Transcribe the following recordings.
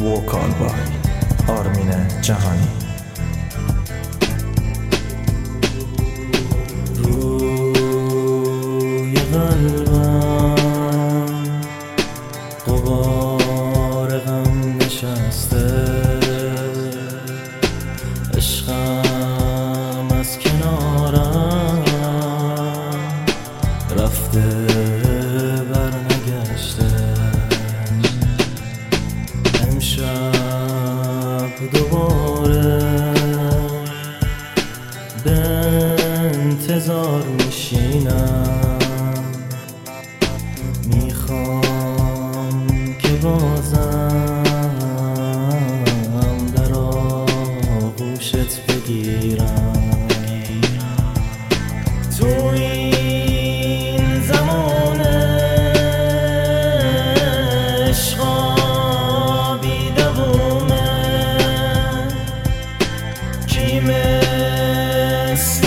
وکال بای آرمین جهانی. روی قلبم غبار غم نشسته، عشقم از کنارم رفته برنگشته. امشب دوباره به انتظار میشینم، میخوام که بازم در آغوشت بگیرم. تو این زمان عشقا بی‌دوامه، کی مثل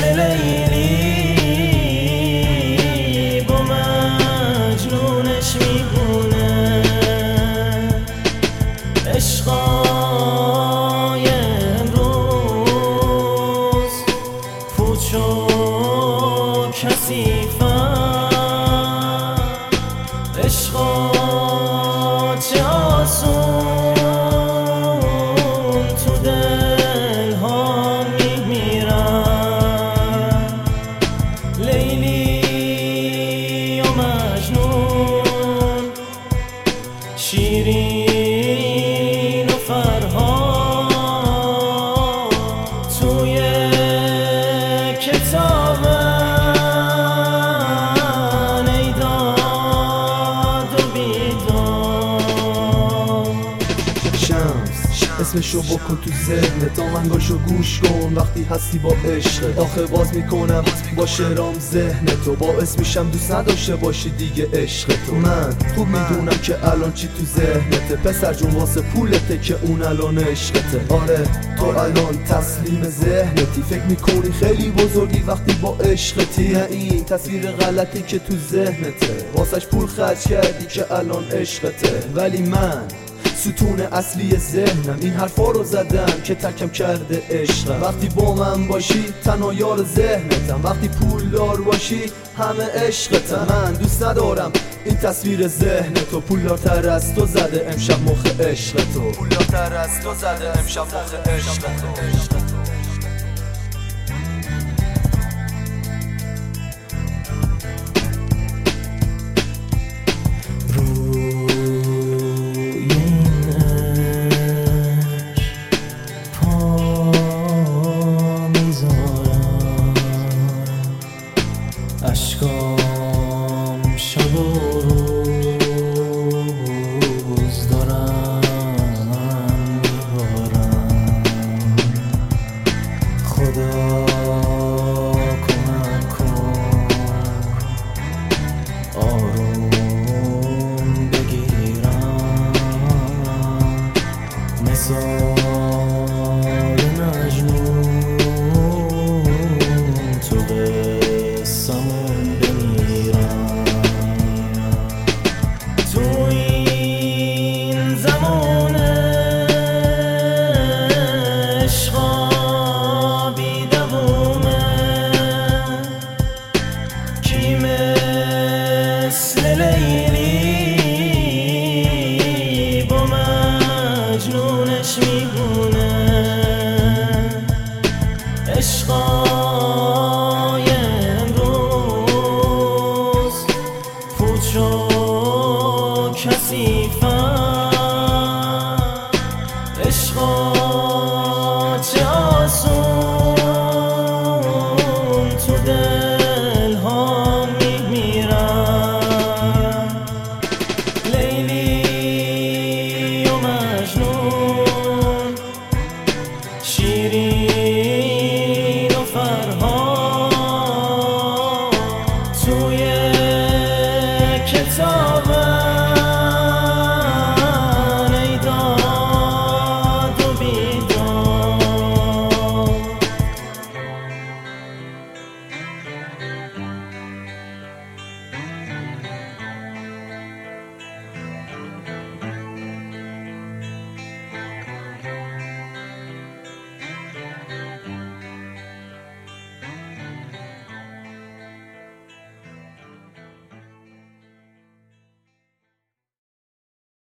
لیلی با مجنونش میگونه. عشقای امروز پوچ و کثیفن، عشقا چه آسون تو دل ها میمیرن. لیلی و مجنون، شیرین و فرهاد توی کتابن، ای داد و بیداد. شمس اسمشو بکن تو ذهنت، آهنگاشو گوش کن وقتی هستی با عشق. آخه باز میکنم با شعرام ذهنتو، باعث میشم دوست نداشته باشی دیگه عشقتو. من خوب میدونم که الان چی تو ذهنته، پسر جون واسه پولته که اون الان عشقته. آره تو الان تسلیم ذهنتی، فکر میکنی خیلی بزرگی وقتی با عشقتی. این تصویر غلطی که تو ذهنته، واسش پول خرج کردی که الان عشقته. ولی من ستون اصلی ذهنم، این حرفا رو زدم که ترکم کرده عشقم. وقتی با من باشی تنها یار ذهنتم، وقتی پولدار باشی همه عشقتم. من دوست ندارم این تصویر ذهنتو، پولدارتر از تو زده امشب مخ عشقتو، پولدارتر از تو زده امشب مخ عشقتو. اشکام شب و روز دارم میبارم. خدا کمک کن آروم بگیرم، مثال مجنون تو قصه‌مون بمیرم. تو این زمان عشقا بی‌دوامه، کی مثل لیلی با مجنونش میگونه. عشقای امروز پوچ و کثیفن، عشقا چه آسون تو دل ها میمیرن. لیلی و مجنون، شیرین و فرهاد توی کتاب